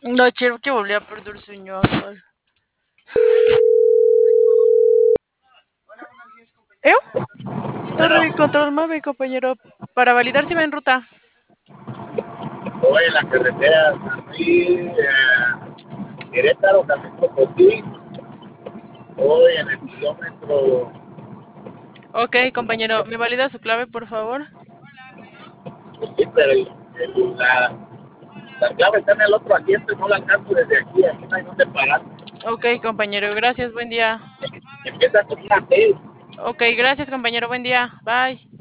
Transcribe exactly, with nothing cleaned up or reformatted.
No, quiero que volví a perder señal. ¿Eu? Torre Bueno, de control móvil, compañero. Para validar si va en ruta. voy en la carretera así, eh, Querétaro, San Potosí, voy en el kilómetro, Ok, compañero. ¿Me valida su clave, por favor? pues sí, pero el, el, la, la clave está en el otro asiento y no la alcanzo desde aquí, aquí no hay donde parar. Ok, compañero. Gracias, buen día. Empieza con una T. Ok, gracias, compañero. Buen día. Bye.